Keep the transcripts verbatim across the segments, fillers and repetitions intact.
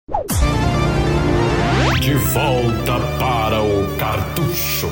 De volta para o cartucho.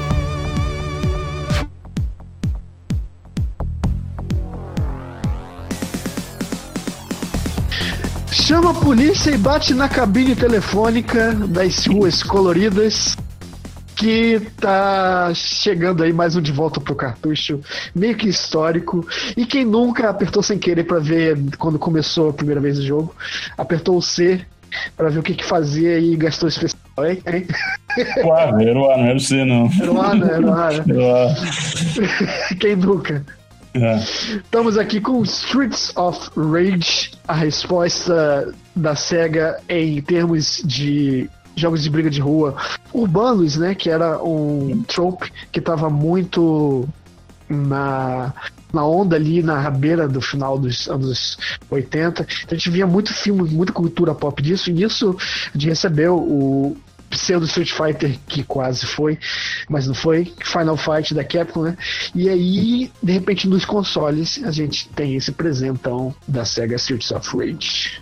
Chama a polícia e bate na cabine telefônica das ruas coloridas, que tá chegando aí mais um De Volta pro Cartucho, meio que histórico. E quem nunca apertou sem querer pra ver quando começou a primeira vez o jogo, apertou o C pra ver o que que fazia e gastou especial, hein? hein? Claro, era o A, não era o C, não. Era o A, né? Era o A, né? Era o A. Quem nunca? É. Estamos aqui com Streets of Rage, a resposta da SEGA em termos de jogos de briga de rua urbanos, né? Que era um trope que estava muito na, na onda ali, na beira do final dos anos oitenta. Então a gente via muito filme, muita cultura pop disso, e nisso a gente recebeu o pseudo Street Fighter, que quase foi, mas não foi, Final Fight da Capcom, né? E aí, de repente, nos consoles, a gente tem esse presentão da SEGA Streets of Rage.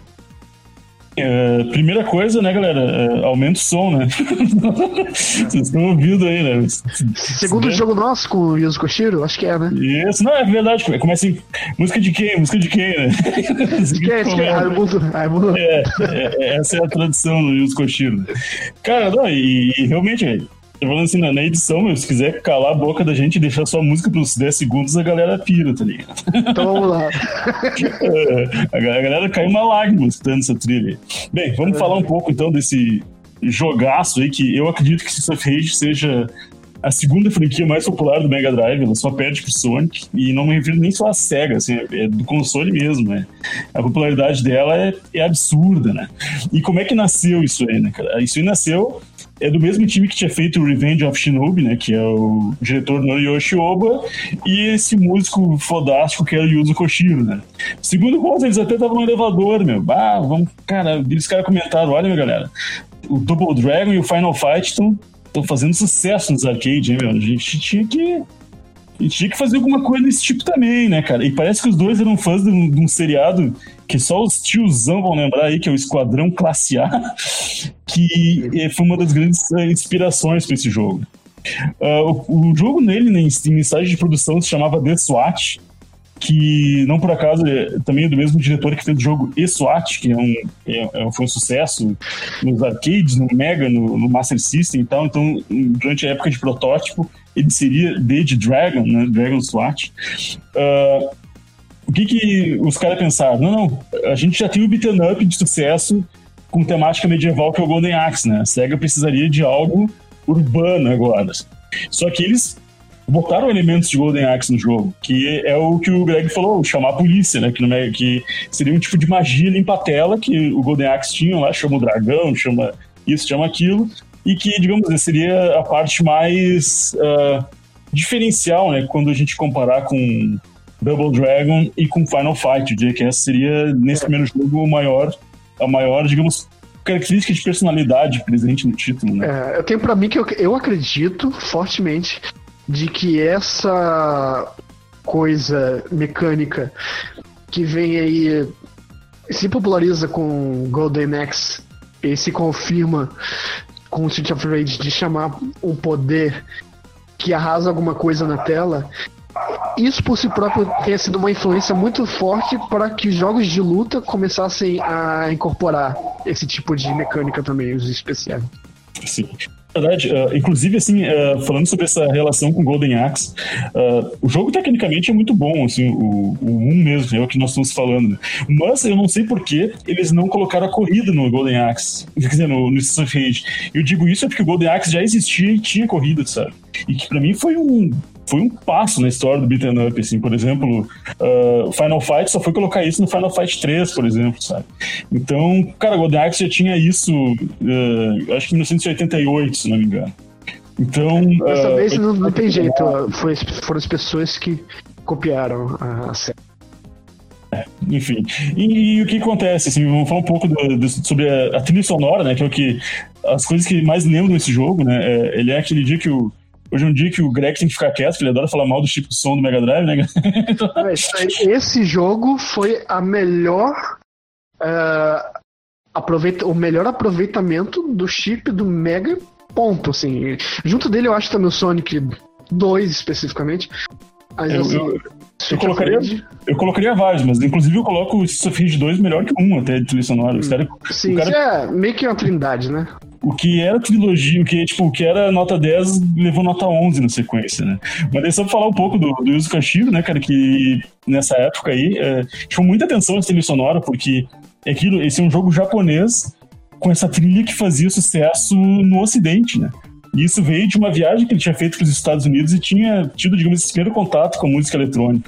É, primeira coisa, né, galera? É, aumenta o som, né? Vocês estão ouvindo aí, né? Segundo jogo nosso com o Yuzo Koshiro, acho que é, né? Isso, não, é verdade. Começa em música de quem? Música de quem, né? De quem? De quem? Raimundo. Raimundo. É, é, essa é a tradição do Yuzo Koshiro. Cara, não, e, e realmente, velho, eu falando assim, na, na edição, meu, se quiser calar a boca da gente e deixar só a música pros dez segundos, a galera pira, tá ligado? Então vamos lá. É, a galera caiu uma lágrima escutando essa trilha. Bem, vamos é. falar um pouco então desse jogaço aí, que eu acredito que Streets of Rage seja a segunda franquia mais popular do Mega Drive. Ela só perde pro Sonic, e não me refiro nem só à SEGA, assim, é do console mesmo, né? A popularidade dela é, é absurda, né? E como é que nasceu isso aí, né, cara? Isso aí nasceu é do mesmo time que tinha feito o Revenge of Shinobi, né, que é o diretor Noriyoshi Oba, e esse músico fodástico que era o Yuzo Koshiro, né. Segundo conta, eles até estavam no elevador, meu. Ah, vamos, cara, eles caras comentaram, olha, minha galera, o Double Dragon e o Final Fight estão fazendo sucesso nos arcades, hein, meu. A gente tinha que A gente tinha que fazer alguma coisa desse tipo também, né, cara? E parece que os dois eram fãs de um, de um seriado que só os tiozão vão lembrar aí, que é o Esquadrão Classe A, que foi uma das grandes inspirações para esse jogo. Uh, o, o jogo nele, né, em mensagem de produção, se chamava The SWAT, que não por acaso é também é do mesmo diretor que fez o jogo E-SWAT, que é um, é, foi um sucesso nos arcades, no Mega, no, no Master System e tal. Então, durante a época de protótipo, ele seria D de Dragon, né? Dragon SWAT. Uh, o que que os caras pensaram? Não, não, a gente já tem o beat'em up de sucesso com temática medieval, que é o Golden Axe, né? A SEGA precisaria de algo urbano agora. Só que eles botaram elementos de Golden Axe no jogo, que é o que o Greg falou, chamar a polícia, né? Que, não é, que seria um tipo de magia limpa-tela que o Golden Axe tinha lá, chama o dragão, chama isso, chama aquilo, e que, digamos, seria a parte mais uh, diferencial, né? Quando a gente comparar com Double Dragon e com Final Fight, eu diria que essa seria, nesse é. primeiro jogo, o maior, a maior, digamos, característica de personalidade presente no título, né? É, eu tenho pra mim que eu, eu acredito fortemente de que essa coisa mecânica que vem aí se populariza com Golden Axe e se confirma com Streets of Rage de chamar um poder que arrasa alguma coisa na tela, isso por si próprio tenha sido uma influência muito forte para que os jogos de luta começassem a incorporar esse tipo de mecânica também, os especiais. Sim. Na verdade, uh, inclusive, assim, uh, falando sobre essa relação com Golden Axe, uh, o jogo tecnicamente é muito bom, assim, o, o um mesmo, é o que nós estamos falando, né? Mas eu não sei por que eles não colocaram a corrida no Golden Axe, quer dizer, no, no Streets of Rage. Eu digo isso é porque o Golden Axe já existia e tinha corrida, sabe? E que pra mim foi um... foi um passo na história do beat'em up, assim, por exemplo, uh, Final Fight só foi colocar isso no Final Fight três, por exemplo, sabe? Então, cara, o Golden Axe já tinha isso, uh, acho que em mil novecentos e oitenta e oito, se não me engano. Então... Dessa uh, vez não, não tem jeito, foi, foram as pessoas que copiaram a série. Enfim, e, e o que acontece, assim, vamos falar um pouco do, do, sobre a, a trilha sonora, né, que é o que, as coisas que mais lembram esse jogo, né, é, ele é aquele dia que o Hoje é um dia que o Greg tem que ficar quieto, que ele adora falar mal do tipo de som do Mega Drive, né? Esse jogo foi a melhor uh, aproveita, o melhor aproveitamento do chip do Mega, ponto, assim. Junto dele eu acho também o Sonic dois, especificamente. Mas, eu, assim, eu, eu, colocaria, eu colocaria vários, mas inclusive eu coloco o Streets of Rage dois melhor que um até de trilha sonora. Hum, cara, sim, cara, isso é meio que uma trindade, né? O que era trilogia, o que, tipo, o que era nota dez, levou nota onze na sequência, né? Mas daí só pra falar um pouco do, do Yuzo Koshiro, né, cara, que nessa época aí, é, chamou muita atenção a trilha sonora, porque aquilo, esse é um jogo japonês com essa trilha que fazia sucesso no Ocidente, né? E isso veio de uma viagem que ele tinha feito para os Estados Unidos e tinha tido, digamos, esse primeiro contato com a música eletrônica.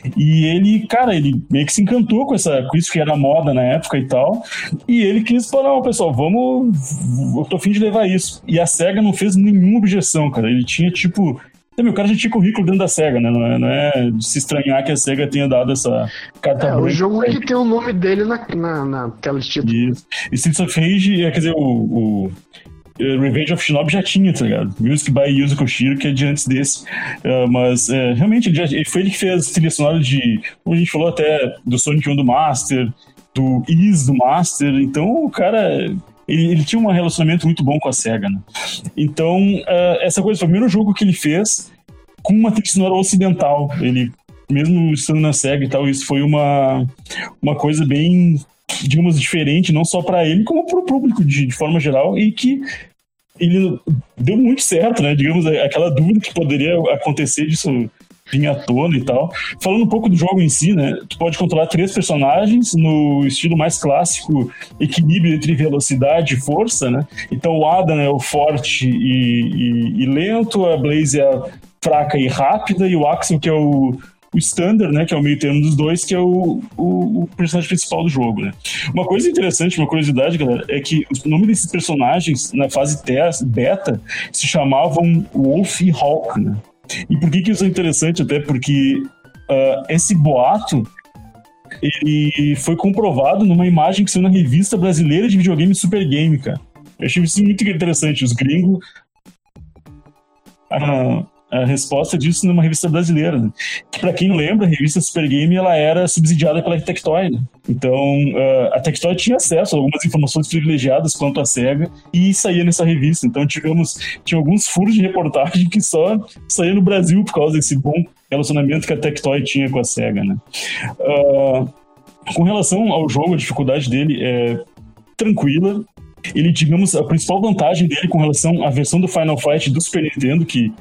E ele, cara, ele meio que se encantou com, essa, com isso que era moda na época e tal. E ele quis falar, não, pessoal, vamos... Eu tô a fim de levar isso. E a SEGA não fez nenhuma objeção, cara. Ele tinha, tipo... O cara já tinha currículo dentro da SEGA, né? Não é, não é de se estranhar que a SEGA tenha dado essa carta é, branca. O jogo é que tem o nome dele na, na, na tela de título. Isso. E Streets of Rage, quer dizer, o... o Revenge of Shinobi já tinha, tá ligado? Music by Yuzo Koshiro, que é de antes desse. Uh, mas, uh, realmente, ele, já, ele foi ele que fez trilha sonora de... Como a gente falou até, do Sonic um do Master, do Is do Master. Então, o cara... Ele, ele tinha um relacionamento muito bom com a SEGA, né? Então, uh, essa coisa foi o primeiro jogo que ele fez com uma trilha sonora ocidental. Ele, mesmo estando na SEGA e tal, isso foi uma, uma coisa bem... digamos, diferente, não só para ele, como para o público de, de forma geral, e que ele deu muito certo, né? Digamos, aquela dúvida que poderia acontecer disso vir à tona e tal. Falando um pouco do jogo em si, né? Tu pode controlar três personagens no estilo mais clássico, equilíbrio entre velocidade e força, né? Então o Adam é o forte e, e, e lento, a Blaze é a fraca e rápida, e o Axel, que é o o Standard, né, que é o meio termo dos dois, que é o, o, o personagem principal do jogo, né. Uma coisa interessante, uma curiosidade, galera, é que o nome desses personagens, na fase test, beta, se chamavam Wolf e Hawk, né. E por que que isso é interessante? Até porque uh, esse boato, ele foi comprovado numa imagem que saiu na revista brasileira de videogame Super Game, cara. Eu achei isso muito interessante. Os gringos... Uh, a resposta disso numa revista brasileira, né? Que, pra quem não lembra, a revista Super Game, ela era subsidiada pela Tectoy, né? Então, uh, a Tectoy tinha acesso a algumas informações privilegiadas quanto à SEGA e saía nessa revista. Então, tivemos, tinha alguns furos de reportagem que só saía no Brasil por causa desse bom relacionamento que a Tectoy tinha com a SEGA, né? Uh, com relação ao jogo, a dificuldade dele é tranquila. Ele, digamos, a principal vantagem dele com relação à versão do Final Fight do Super Nintendo, que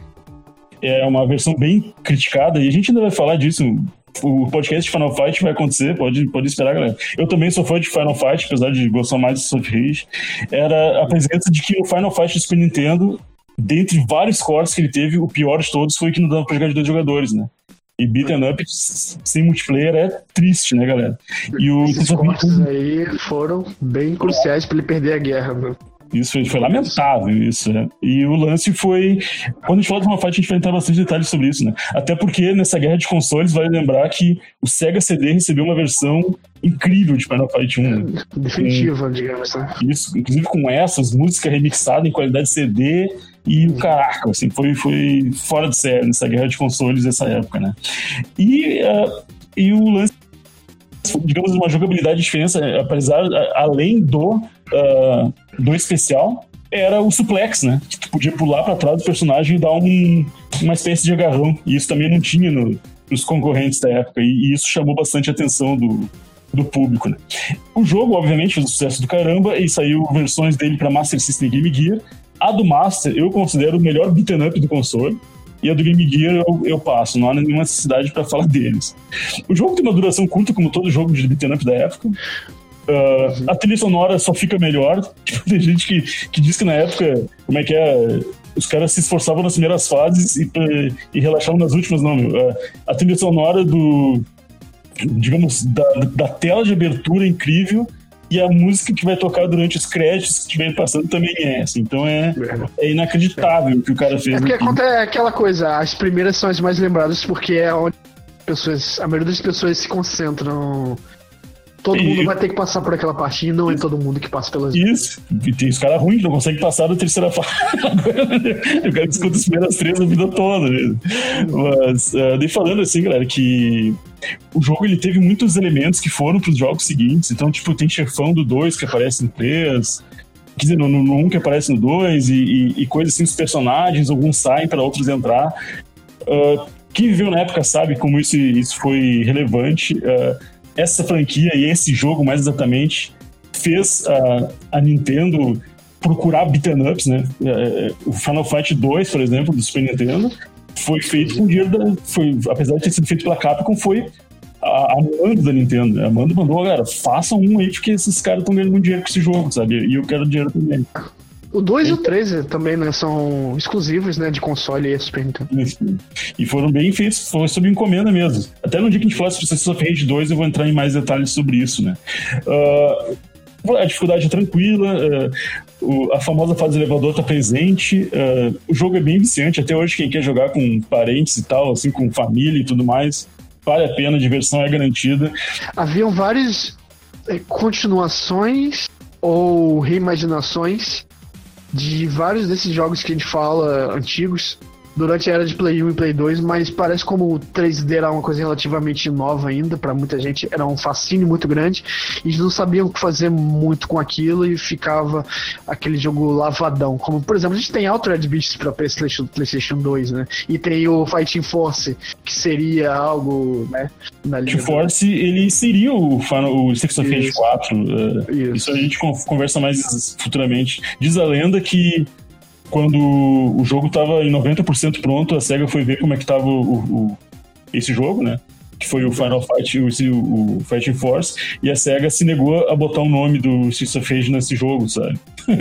é uma versão bem criticada, e a gente ainda vai falar disso. O podcast de Final Fight vai acontecer, pode, pode esperar, galera. Eu também sou fã de Final Fight, apesar de gostar mais de Streets of Rage. Era a presença de que o Final Fight do Super Nintendo, dentre vários cortes que ele teve, o pior de todos foi que não dava pra jogar de dois jogadores, né? E beat'em up sem multiplayer é triste, né, galera? E o Esses cortes aí foram bem cruciais pra ele perder a guerra, meu. Isso foi, foi lamentável, isso, né? E o lance foi... Quando a gente fala de uma fight, a gente vai entrar bastante detalhes sobre isso, né? Até porque nessa guerra de consoles, vale lembrar que o Sega C D recebeu uma versão incrível de Final Fight um. Né? Definitiva, com, digamos, né? Isso, inclusive com essas músicas remixadas em qualidade C D e o caraca, assim, foi, foi fora de série nessa guerra de consoles dessa época, né? E, uh, e o lance, digamos, uma jogabilidade de diferença, apesar, além do... Uh, do especial, era o suplex, né? Que tu podia pular pra trás do personagem e dar um, uma espécie de agarrão. E isso também não tinha no, nos concorrentes da época. E, e isso chamou bastante a atenção do, do público, né? O jogo, obviamente, fez um sucesso do caramba e saiu versões dele pra Master System e Game Gear. A do Master eu considero o melhor beat'em up do console. E a do Game Gear eu, eu passo, não há nenhuma necessidade pra falar deles. O jogo tem uma duração curta, como todo jogo de beat'em up da época. Uh, a trilha sonora só fica melhor. Tipo, tem gente que, que diz que na época, como é que é, os caras se esforçavam nas primeiras fases e, e relaxavam nas últimas. Não, meu. Uh, a trilha sonora do, digamos, da, da tela de abertura é incrível, e a música que vai tocar durante os créditos que estiver passando também é essa. Então é, é inacreditável o que o cara fez. É porque aqui. É aquela coisa, as primeiras são as mais lembradas porque é onde pessoas, a maioria das pessoas se concentram Todo E- mundo vai ter que passar por aquela parte e não é todo mundo que passa pelas. Isso. E tem os caras ruins que não conseguem passar da terceira fase. Eu quero que escuta as primeiras três a vida toda. Né? Mas, uh, daí falando assim, galera, que o jogo ele teve muitos elementos que foram pros jogos seguintes. Então, tipo, tem chefão do dois que aparece no três. Quer dizer, no, no um que aparece no dois e, e, e coisas assim, os personagens, alguns saem para outros entrar. Uh, quem viveu na época sabe como isso, isso foi relevante. Uh, essa franquia e esse jogo, mais exatamente, fez uh, a Nintendo procurar beat'em ups, né? Uh, o Final Fight dois, por exemplo, do Super Nintendo, foi feito com dinheiro da... Foi, apesar de ter sido feito pela Capcom, foi a, a mando da Nintendo. Né? A mando mandou, galera, façam um aí, porque esses caras estão ganhando muito dinheiro com esse jogo, sabe? E eu quero dinheiro também. O dois e o três também, né, são exclusivos, né, de console e Super Nintendo. E foram bem feitos, foi sob encomenda mesmo. Até no dia que a gente falar sobre Streets of Rage dois, eu vou entrar em mais detalhes sobre isso, né? Uh, a dificuldade é tranquila, uh, o, a famosa fase do elevador tá presente, uh, o jogo é bem viciante, até hoje quem quer jogar com parentes e tal, assim, com família e tudo mais, vale a pena, a diversão é garantida. Haviam várias eh, continuações ou reimaginações de vários desses jogos que a gente fala antigos durante a era de Play um e Play dois, mas parece como o três D era uma coisa relativamente nova ainda, pra muita gente era um fascínio muito grande, e eles não sabiam o que fazer muito com aquilo e ficava aquele jogo lavadão, como por exemplo a gente tem Altered Beast pra PlayStation, PlayStation dois, né, e tem o Fighting Force, que seria algo, né, na Fighting Force, ele seria o, Final, o Streets of Rage quatro, uh, isso. isso a gente conversa mais futuramente. Diz a lenda que quando o jogo estava em noventa por cento pronto, a SEGA foi ver como é que estava o, o, esse jogo, né? Que foi o Final Fight, o, o Fighting Force, e a SEGA se negou a botar o nome do Streets of Rage nesse jogo, sabe?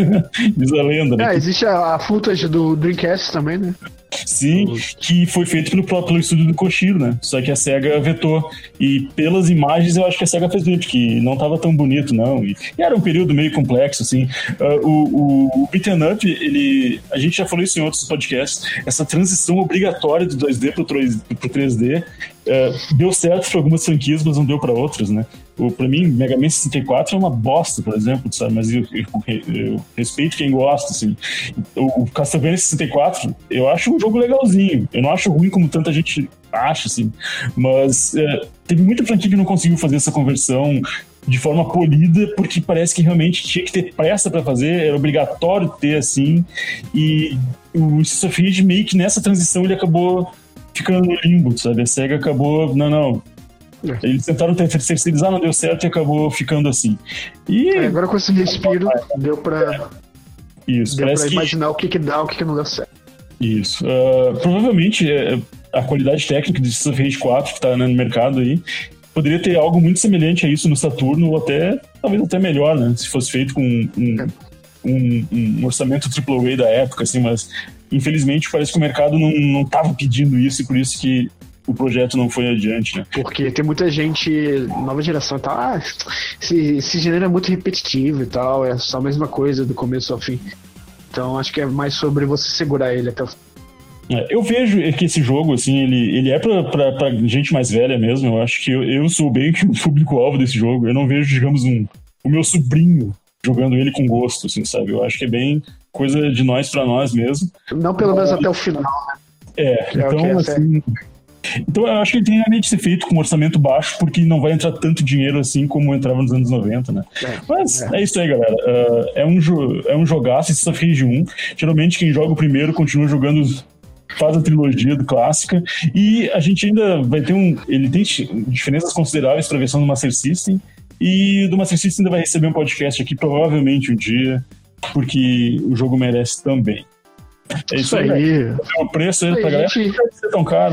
Diz a lenda, né? É, existe a, a footage do Dreamcast também, né? Sim, que foi feito pelo próprio estúdio do Koshiro, né? Só que a SEGA vetou. E pelas imagens eu acho que a SEGA fez muito, que não tava tão bonito, não. E, e era um período meio complexo, assim. Uh, o, o, o beat'em up, ele... A gente já falou isso em outros podcasts. Essa transição obrigatória do dois D pro, pro três D uh, deu certo para algumas franquias, mas não deu para outras, né? O, pra mim, Mega Man sessenta e quatro é uma bosta, por exemplo, sabe? Mas eu, eu, eu respeito quem gosta, assim. O, o Castlevania sessenta e quatro, eu acho um jogo legalzinho. Eu não acho ruim como tanta gente acha, assim. Mas é, teve muita franquia que não conseguiu fazer essa conversão de forma polida, porque parece que realmente tinha que ter pressa pra fazer, era obrigatório ter, assim. E o Streets of Rage, meio que nessa transição, ele acabou ficando no limbo, sabe? A SEGA acabou... Não, não... Eles tentaram terceirizar, não deu certo e acabou ficando assim. E é, agora com esse respiro, deu pra, isso, deu pra que... imaginar o que que dá, o que que não deu certo. Isso. Uh, provavelmente uh, a qualidade técnica de Streets of Rage quatro que tá, né, no mercado aí poderia ter algo muito semelhante a isso no Saturno, ou até, talvez até melhor, né? Se fosse feito com um, um, um orçamento triplo A da época, assim, mas infelizmente parece que o mercado não, não tava pedindo isso e por isso que o projeto não foi adiante, né? Porque tem muita gente, nova geração e tal, ah, esse, esse gênero é muito repetitivo e tal, é só a mesma coisa do começo ao fim. Então acho que é mais sobre você segurar ele até o fim. É, eu vejo que esse jogo, assim, ele, ele é pra, pra, pra gente mais velha mesmo. Eu acho que eu, eu sou bem que o público-alvo desse jogo. Eu não vejo, digamos, um, o meu sobrinho jogando ele com gosto, assim, sabe? Eu acho que é bem coisa de nós pra nós mesmo. Não pelo menos até o final, né? É, que então, é assim... Então eu acho que ele tem realmente ser feito com um orçamento baixo, porque não vai entrar tanto dinheiro assim como entrava nos anos noventa, né? É, Mas é. é isso aí, galera. Uh, é, um jo- é um jogaço, esse Streets of Rage um. Geralmente quem joga o primeiro continua jogando, faz a trilogia do clássica. E a gente ainda vai ter um... Ele tem diferenças consideráveis para a versão do Master System. E do Master System ainda vai receber um podcast aqui, provavelmente um dia, porque o jogo merece também. É isso, isso aí. aí. O preço aí, aí pra gente... galera não vai ser tão caro.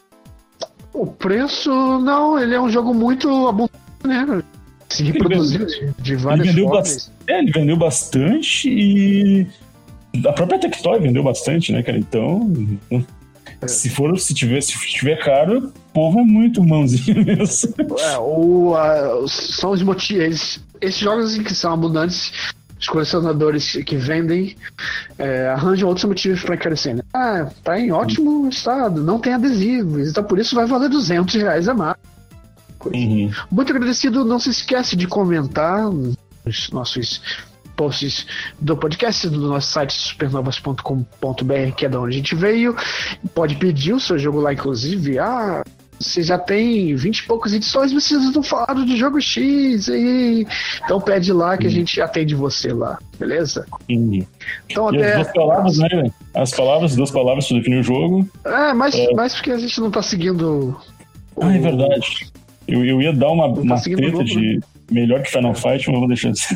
O preço, não, ele é um jogo muito abundante, né? Se reproduziu de, de várias ele formas. Ba- é, ele vendeu bastante e a própria Tectoy vendeu bastante, né, cara? Então, é. se for, se tiver, se tiver caro, o povo é muito mãozinho mesmo. É, ou uh, são os motivos. Esses jogos que são abundantes, os colecionadores que vendem é, arranjam outros motivos para encarecer, né? Ah, tá em ótimo estado, não tem adesivos, então por isso vai valer duzentos reais a mais. coisa. Uhum. Muito agradecido, não se esquece de comentar nos nossos posts do podcast, do nosso site supernovas ponto com ponto b r, que é da onde a gente veio. Pode pedir o seu jogo lá, inclusive. Ah, você já tem vinte e poucas edições, vocês não falaram de jogo X aí. Então pede lá que a gente atende você lá, beleza? Uhum. Então, e até... as duas palavras, né? As palavras, duas palavras para definir o jogo. É, mas, é... mas porque a gente não tá seguindo. O... Ah, é verdade. Eu, eu ia dar uma, uma tá treta novo, de. Né? Melhor que Final Fight, mas eu vou deixar assim.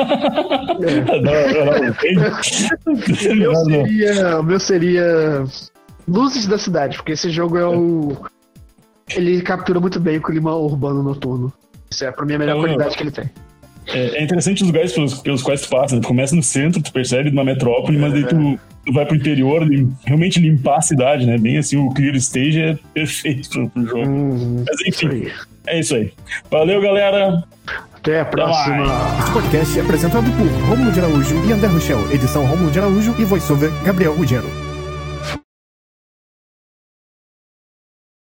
É. o, meu seria, o meu seria Luzes da Cidade, porque esse jogo é o. Ele captura muito bem o clima urbano noturno. Isso é pra mim a melhor eu, qualidade que ele tem. É, é interessante os lugares pelos, pelos quais tu passa. Né? Tu começa no centro, tu percebe numa metrópole, mas daí tu, tu vai pro interior, lim, realmente limpar a cidade, né? Bem assim, o clear stage é perfeito pro, pro jogo. Hum, mas enfim, isso é isso aí. Valeu, galera! Até a próxima. Este podcast é apresentado por Rômulo de Araújo e André Rochel. Edição Rômulo de Araújo e voiceover Gabriel Ruggiero.